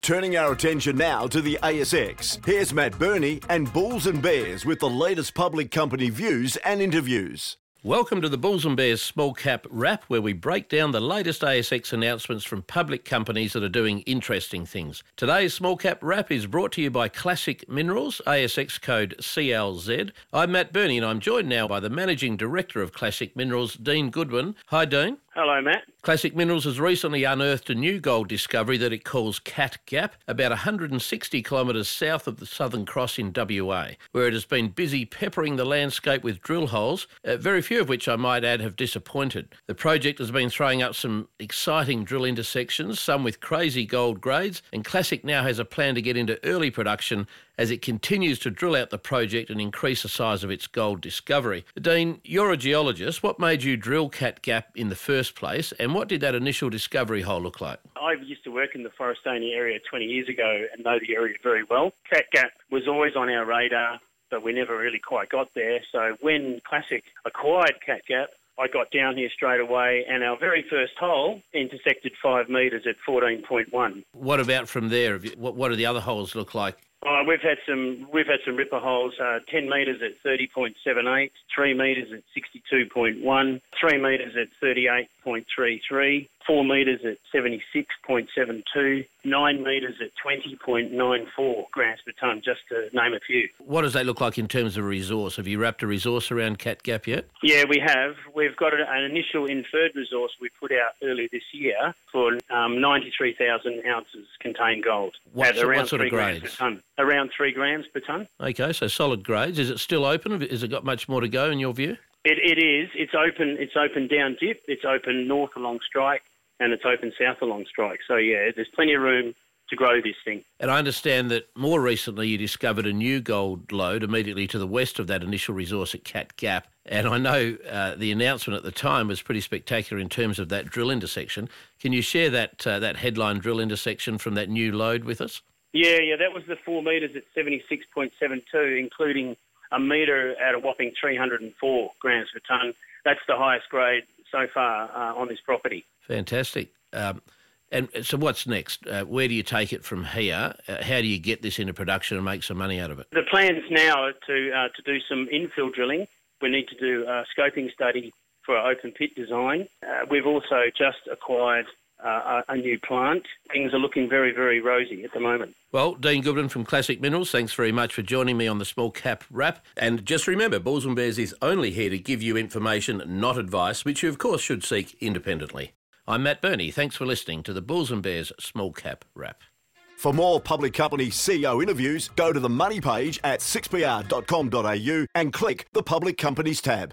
Turning our attention now to the ASX, here's Matt Burney and Bulls and Bears with the latest public company views and interviews. Welcome to the Bulls and Bears Small Cap Wrap, where we break down the latest ASX announcements from public companies that are doing interesting things. Today's Small Cap Wrap is brought to you by Classic Minerals, ASX code CLZ. I'm Matt Burney and I'm joined now by the Managing Director of Classic Minerals, Dean Goodwin. Hi, Dean. Hello, Matt. Classic Minerals has recently unearthed a new gold discovery that it calls Cat Gap, about 160 kilometres south of the Southern Cross in WA, where it has been busy peppering the landscape with drill holes, very few of which I might add have disappointed. The project has been throwing up some exciting drill intersections, some with crazy gold grades, and Classic now has a plan to get into early production as it continues to drill out the project and increase the size of its gold discovery. Dean, you're a geologist. What made you drill Cat Gap in the first place, and what did that initial discovery hole look like? I used to work in the Forrestania area 20 years ago and know the area very well. Cat Gap was always on our radar, but we never really quite got there. So when Classic acquired Cat Gap, I got down here straight away, and our very first hole intersected 5 metres at 14.1. What about from there? What do the other holes look like? We've had some ripper holes, 10 metres at 30.78, 3 metres at 62.1, 3 metres at 38.33, 4 metres at 76.72, 9 metres at 20.94 grams per tonne, just to name a few. What does that look like in terms of resource? Have you wrapped a resource around Cat Gap yet? Yeah, we have. We've got an initial inferred resource we put out earlier this year for 93,000 ounces contained gold. What sort of grades? grades? Per tonne. Around 3 grams per tonne. Okay, so solid grades. Is it still open? Has it got much more to go in your view? It is. It's open. It's open down dip. It's open north along strike, and it's open south along strike. So yeah, there's plenty of room to grow this thing. And I understand that more recently you discovered a new gold lode immediately to the west of that initial resource at Cat Gap. And I know the announcement at the time was pretty spectacular in terms of that drill intersection. Can you share that headline drill intersection from that new lode with us? Yeah, that was the 4 metres at 76.72, including a metre at a whopping 304 grams per tonne. That's the highest grade so far on this property. Fantastic. And so what's next? Where do you take it from here? How do you get this into production and make some money out of it? The plans now are to do some infill drilling. We need to do a scoping study for our open pit design. We've also just acquired a new plant. Things are looking very, very rosy at the moment. Well, Dean Goodwin from Classic Minerals, thanks very much for joining me on the Small Cap Wrap. And just remember, Bulls and Bears is only here to give you information, not advice, which you of course should seek independently. I'm Matt Burney. Thanks for listening to the Bulls and Bears Small Cap Wrap. For more public company CEO interviews, go to the Money page at 6pr.com.au and click the Public Companies tab.